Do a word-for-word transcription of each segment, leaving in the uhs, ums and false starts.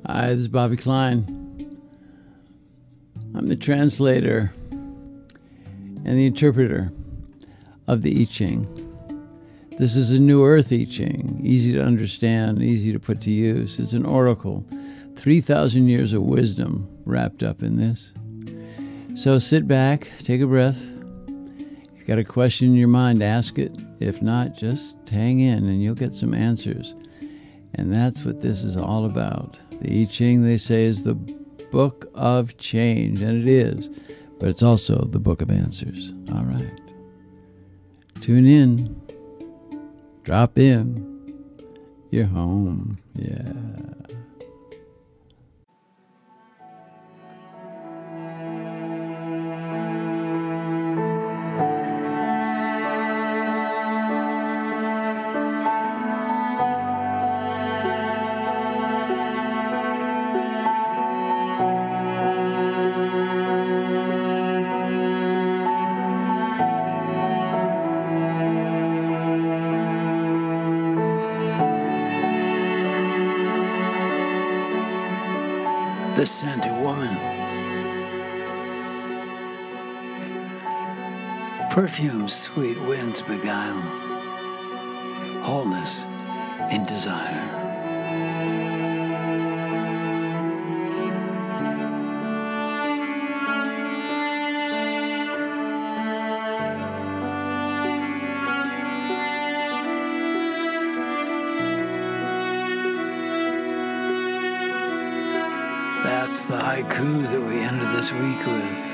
Hi, this is Bobby Klein. I'm the translator and the interpreter of the I Ching. This is a New Earth I Ching, easy to understand, easy to put to use. It's an oracle, three thousand years of wisdom wrapped up in this. So sit back, take a breath. If you've got a question in your mind, ask it. If not, just hang in and you'll get some answers. And that's what this is all about. The I Ching, they say, is the book of change, and it is, but it's also the book of answers. All right. Tune in. Drop in. You're home. Yeah. The scented woman. Perfume's sweet winds beguile, wholeness in desire. That's the haiku that we enter this week with.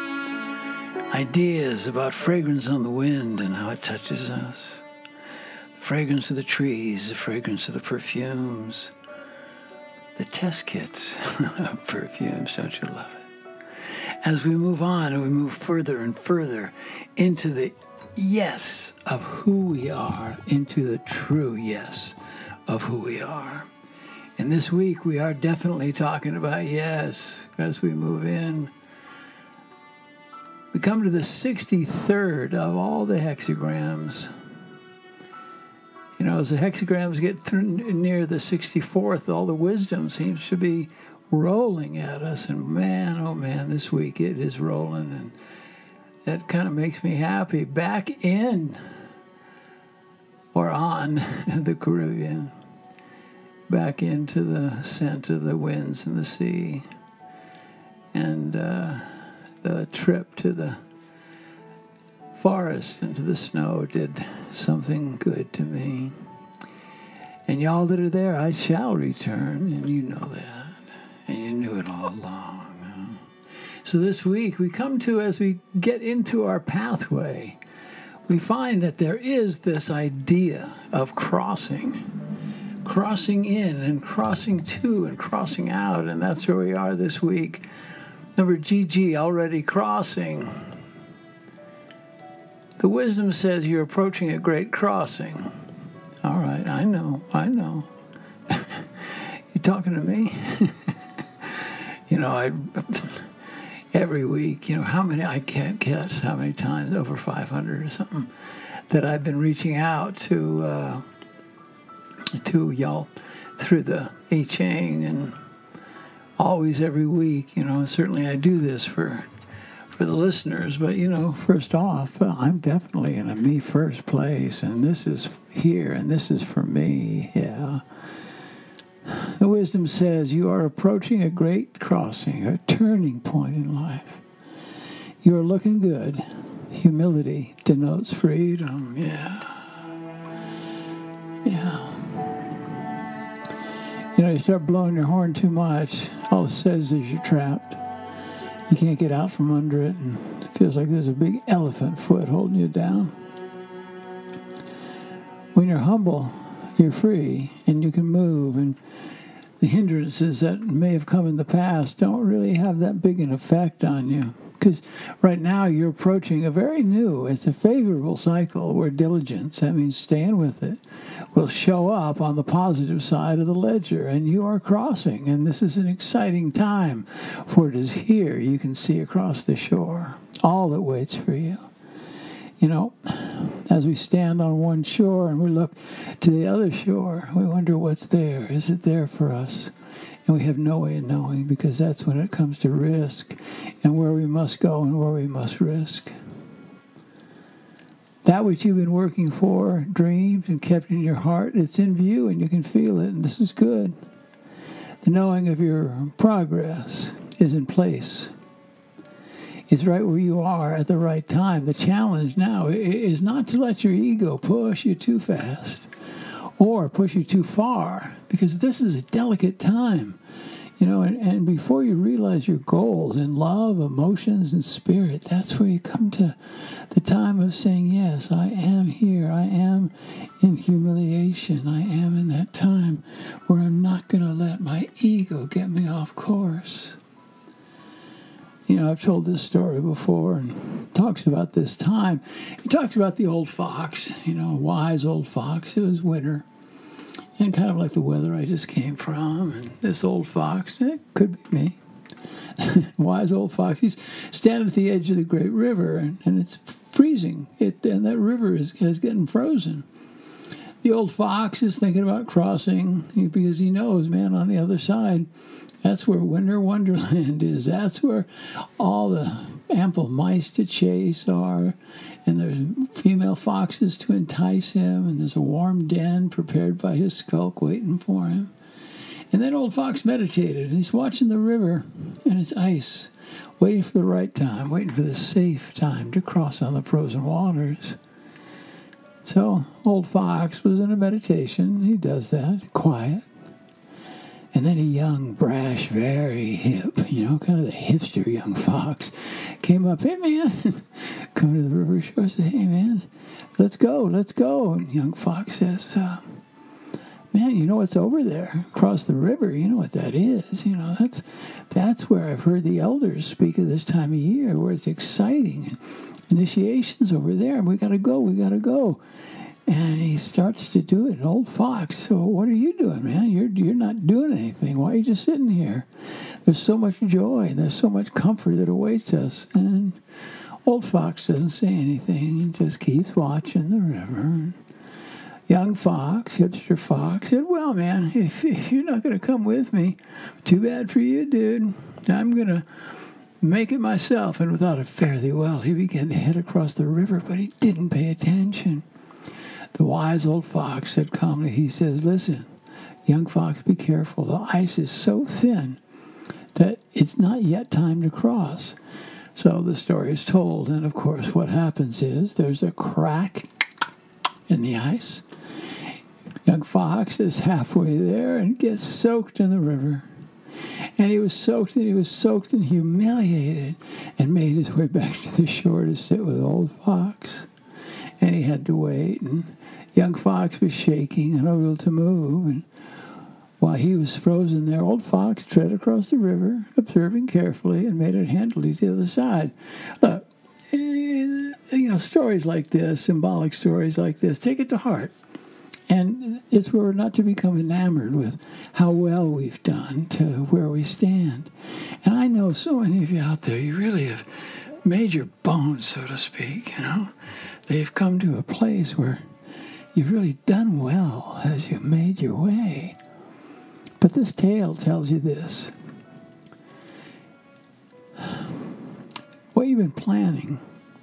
Ideas about fragrance on the wind and how it touches us. The fragrance of the trees, the fragrance of the perfumes. The test kits of perfumes, don't you love it? As we move on and we move further and further into the yes of who we are, into the true yes of who we are. And this week, we are definitely talking about yes as we move in. We come to the sixty-third of all the hexagrams. You know, as the hexagrams get through near the sixty-fourth, all the wisdom seems to be rolling at us. And man, oh man, this week it is rolling. And that kind of makes me happy. Back in or on the Caribbean. Back into the scent of the winds and the sea. And uh, the trip to the forest and to the snow did something good to me. And y'all that are there, I shall return, and you know that. And you knew it all along. So this week we come to, as we get into our pathway, we find that there is this idea of crossing. Crossing in and crossing to and crossing out, and that's where we are this week. Number G G, already crossing. The wisdom says you're approaching a great crossing. All right, I know, I know. You talking to me? You know, I every week, you know, how many, I can't guess how many times, over five hundred or something, that I've been reaching out to uh, to y'all through the I Ching, and always every week, you know, certainly I do this for for the listeners, but, you know, first off, I'm definitely in a me first place, and this is here, and this is for me, yeah. The wisdom says you are approaching a great crossing, a turning point in life. You are looking good. Humility denotes freedom, yeah. Yeah. You know, you start blowing your horn too much, all it says is you're trapped. You can't get out from under it, and it feels like there's a big elephant foot holding you down. When you're humble, you're free, and you can move, and the hindrances that may have come in the past don't really have that big an effect on you. Because right now you're approaching a very new, it's a favorable cycle where diligence, that means staying with it, will show up on the positive side of the ledger, and you are crossing, and this is an exciting time, for it is here you can see across the shore all that waits for you. You know, as we stand on one shore and we look to the other shore, we wonder what's there. Is it there for us? And we have no way of knowing, because that's when it comes to risk and where we must go and where we must risk. That which you've been working for, dreamed and kept in your heart, it's in view and you can feel it, and this is good. The knowing of your progress is in place. It's right where you are at the right time. The challenge now is not to let your ego push you too fast or push you too far, because this is a delicate time. You know, and, and before you realize your goals in love, emotions, and spirit, that's where you come to the time of saying, yes, I am here. I am in humiliation. I am in that time where I'm not going to let my ego get me off course. You know, I've told this story before, and it talks about this time. It talks about the old fox, you know, a wise old fox. It was winter, and kind of like the weather I just came from. And this old fox, it could be me, wise old fox, he's standing at the edge of the great river, and, and it's freezing. It and that river is, is getting frozen. The old fox is thinking about crossing, because he knows, man, on the other side, that's where winter wonderland is. That's where all the ample mice to chase are, and there's female foxes to entice him, and there's a warm den prepared by his skulk waiting for him. And that old fox meditated, and he's watching the river, and it's ice, waiting for the right time, waiting for the safe time to cross on the frozen waters. So old fox was in a meditation. He does that, quiet. And then a young, brash, very hip, you know, kind of the hipster young fox came up. Hey, man, come to the river shore, says, hey, man, let's go, let's go. And young fox says, uh, man, you know what's over there across the river? You know what that is? You know, that's that's where I've heard the elders speak of this time of year, where it's exciting. And initiation's over there, and we got to go, we got to go. And he starts to do it. An old fox, so what are you doing, man? You're you're not doing anything. Why are you just sitting here? There's so much joy. There's so much comfort that awaits us. And old fox doesn't say anything. He just keeps watching the river. And young fox, hipster fox, said, well, man, if, if you're not going to come with me, too bad for you, dude. I'm going to make it myself. And without a fare thee well, he began to head across the river, but he didn't pay attention. The wise old fox said calmly, he says, listen, young fox, be careful. The ice is so thin that it's not yet time to cross. So the story is told, and of course what happens is there's a crack in the ice. Young fox is halfway there and gets soaked in the river. And he was soaked, and he was soaked and humiliated, and made his way back to the shore to sit with old fox. And he had to wait, and young fox was shaking and unable to move, and while he was frozen there, old fox tread across the river, observing carefully, and made it handily to the other side. Look, you know, stories like this, symbolic stories like this, take it to heart. And it's where we're not to become enamored with how well we've done to where we stand. And I know so many of you out there, you really have made your bones, so to speak, you know. They've come to a place where you've really done well as you made your way. But this tale tells you this. What you've been planning,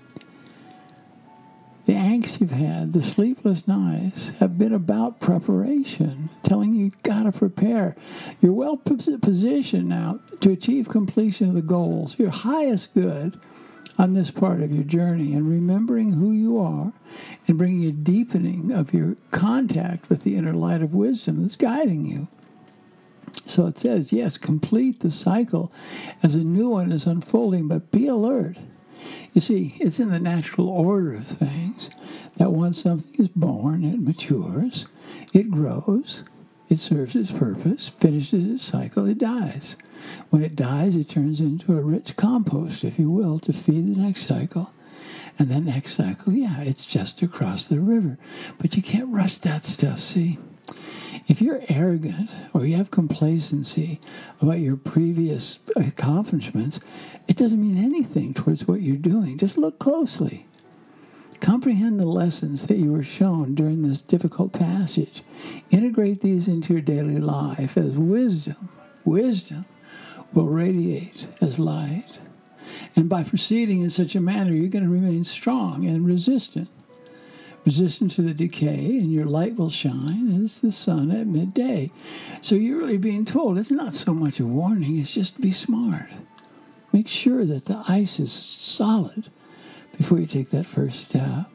the angst you've had, the sleepless nights have been about preparation, telling you you've got to prepare. You're well positioned now to achieve completion of the goals, your highest good on this part of your journey, and remembering who you are and bringing a deepening of your contact with the inner light of wisdom that's guiding you. So it says, yes, complete the cycle as a new one is unfolding, but be alert. You see, it's in the natural order of things that once something is born, it matures, it grows, it serves its purpose, finishes its cycle, it dies. When it dies, it turns into a rich compost, if you will, to feed the next cycle. And the next cycle, yeah, it's just across the river. But you can't rush that stuff, see? If you're arrogant or you have complacency about your previous accomplishments, it doesn't mean anything towards what you're doing. Just look closely. Comprehend the lessons that you were shown during this difficult passage. Integrate these into your daily life as wisdom. Wisdom will radiate as light. And by proceeding in such a manner, you're going to remain strong and resistant. Resistant to the decay, and your light will shine as the sun at midday. So you're really being told it's not so much a warning, it's just be smart. Make sure that the ice is solid before you take that first step.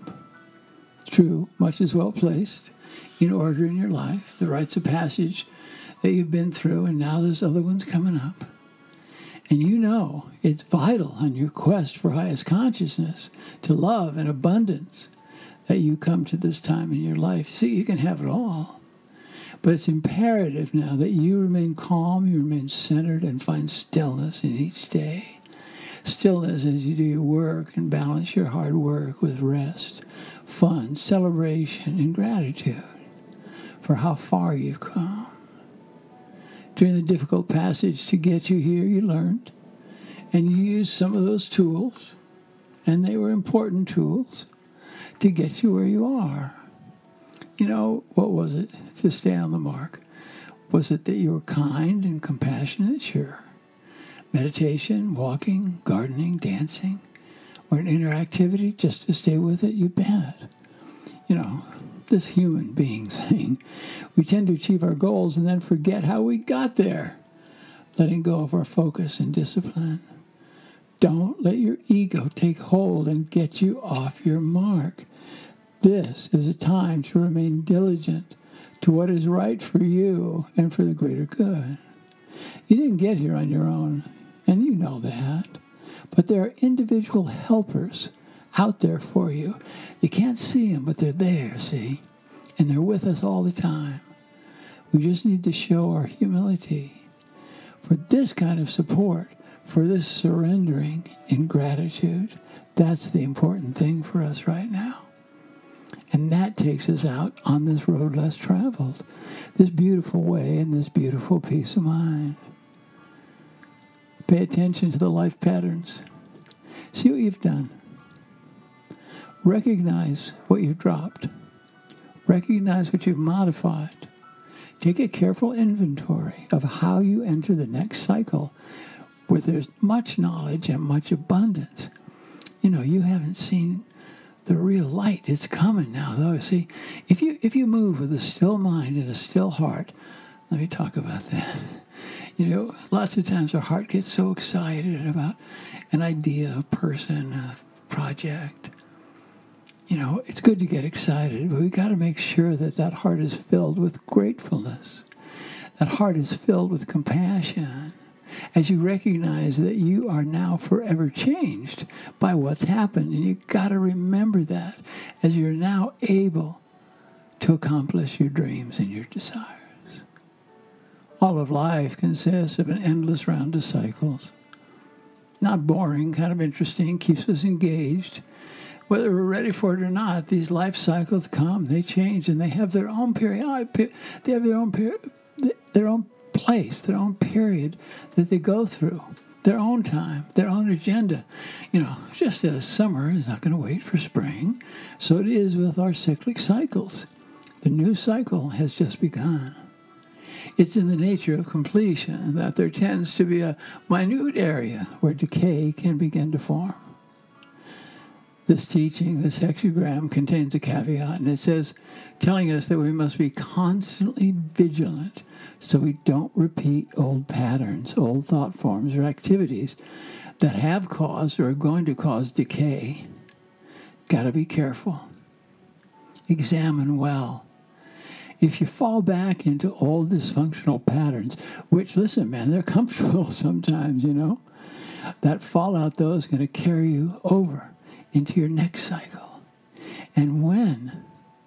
True, much is well placed in order in your life. The rites of passage that you've been through, and now there's other ones coming up. And you know it's vital on your quest for highest consciousness, to love and abundance, that you come to this time in your life. See, you can have it all. But it's imperative now that you remain calm, you remain centered, and find stillness in each day. Stillness as you do your work and balance your hard work with rest, fun, celebration, and gratitude for how far you've come. During the difficult passage to get you here, you learned, and you used some of those tools, and they were important tools to get you where you are. You know, what was it to stay on the mark? Was it that you were kind and compassionate? Sure. Meditation, walking, gardening, dancing, or an interactivity just to stay with it? You bet. You know, this human being thing, we tend to achieve our goals and then forget how we got there, letting go of our focus and discipline. Don't let your ego take hold and get you off your mark. This is a time to remain diligent to what is right for you and for the greater good. You didn't get here on your own, and you know that. But there are individual helpers out there for you. You can't see them, but they're there, see? And they're with us all the time. We just need to show our humility for this kind of support, for this surrendering in gratitude. That's the important thing for us right now. And that takes us out on this road less traveled, this beautiful way and this beautiful peace of mind. Pay attention to the life patterns. See what you've done. Recognize what you've dropped. Recognize what you've modified. Take a careful inventory of how you enter the next cycle where there's much knowledge and much abundance. You know, you haven't seen the real light. It's coming now, though. See, if you if you move with a still mind and a still heart, let me talk about that. You know, lots of times our heart gets so excited about an idea, a person, a project. You know, it's good to get excited, but we've got to make sure that that heart is filled with gratefulness. That heart is filled with compassion. As you recognize that you are now forever changed by what's happened. And you've got to remember that as you're now able to accomplish your dreams and your desires. All of life consists of an endless round of cycles. Not boring, kind of interesting, keeps us engaged. Whether we're ready for it or not, these life cycles come, they change, and they have their own period. They have their own period, their own place, their own period that they go through, their own time, their own agenda. You know, just as summer is not going to wait for spring, so it is with our cyclic cycles. The new cycle has just begun. It's in the nature of completion that there tends to be a minute area where decay can begin to form. This teaching, this hexagram, contains a caveat, and it says, telling us that we must be constantly vigilant so we don't repeat old patterns, old thought forms, or activities that have caused or are going to cause decay. Got to be careful. Examine well. If you fall back into old dysfunctional patterns, which, listen, man, they're comfortable sometimes, you know, that fallout, though, is going to carry you over into your next cycle. And when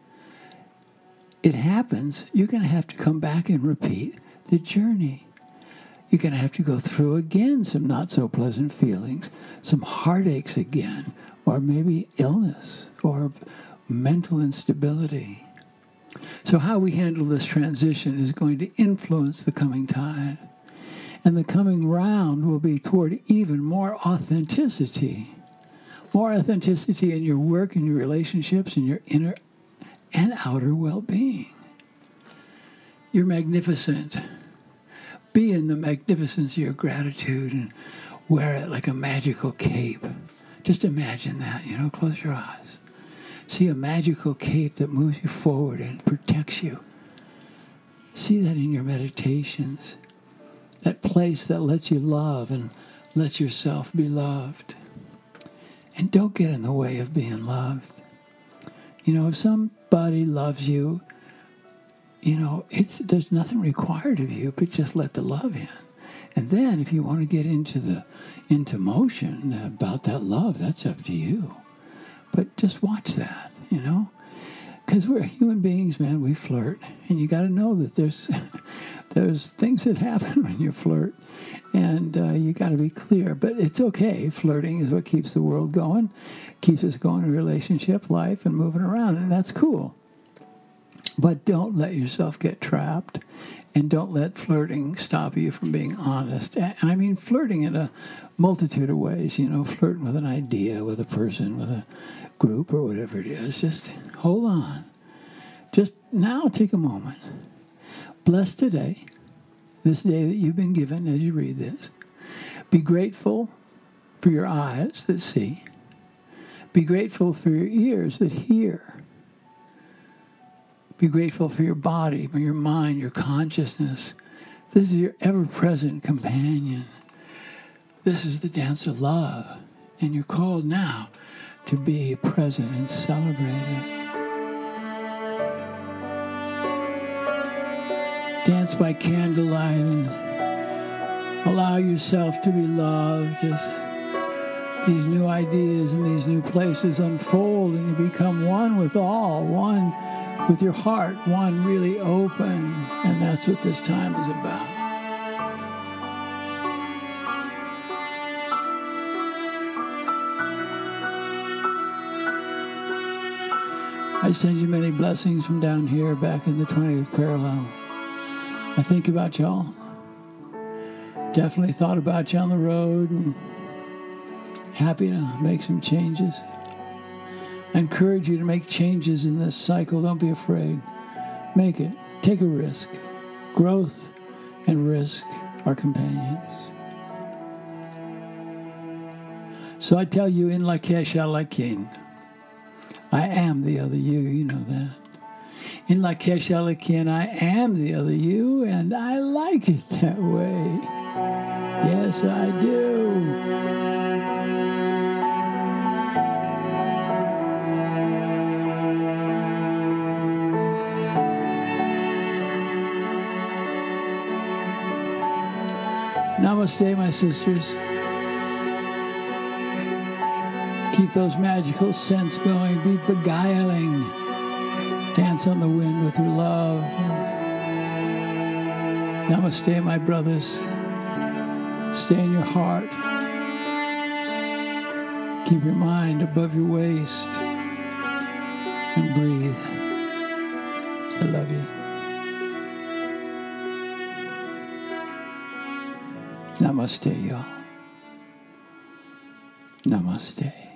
it happens, you're going to have to come back and repeat the journey. You're going to have to go through again some not-so-pleasant feelings, some heartaches again, or maybe illness or mental instability. So how we handle this transition is going to influence the coming tide. And the coming round will be toward even more authenticity. more authenticity in your work, in your relationships, in your inner and outer well-being. You're magnificent. Be in the magnificence of your gratitude and wear it like a magical cape. Just imagine that, you know, close your eyes. See a magical cape that moves you forward and protects you. See that in your meditations. That place that lets you love and lets yourself be loved. And don't get in the way of being loved. You know, if somebody loves you, you know, it's there's nothing required of you, but just let the love in. And then if you want to get into the into motion about that love, that's up to you. But just watch that, you know. Because we're human beings, man, we flirt. And you got to know that there's there's things that happen when you flirt. And uh, you got to be clear. But it's okay. Flirting is what keeps the world going, keeps us going in relationship, life, and moving around. And that's cool. But don't let yourself get trapped. And don't let flirting stop you from being honest. And I mean flirting in a multitude of ways. You know, flirting with an idea, with a person, with a group, or whatever it is. Just hold on. Just now take a moment. Bless today, this day that you've been given as you read this. Be grateful for your eyes that see. Be grateful for your ears that hear. Be grateful for your body, for your mind, your consciousness. This is your ever-present companion. This is the dance of love. And you're called now to be present and celebrate it. Dance by candlelight and allow yourself to be loved as these new ideas and these new places unfold and you become one with all, one with your heart, one really open. And that's what this time is about. I send you many blessings from down here back in the twentieth parallel. I think about y'all. Definitely thought about you on the road and happy to make some changes. I encourage you to make changes in this cycle. Don't be afraid. Make it. Take a risk. Growth and risk are companions. So I tell you, in Lakesh Alakin, I am the other you. You know that. In Lakesh Alakin, I am the other you, and I like it that way. Yes, I do. Namaste, my sisters. Keep those magical scents going. Be beguiling. Dance on the wind with your love. Namaste, my brothers. Stay in your heart. Keep your mind above your waist. And breathe. I love you. Namaste, y'all. Namaste.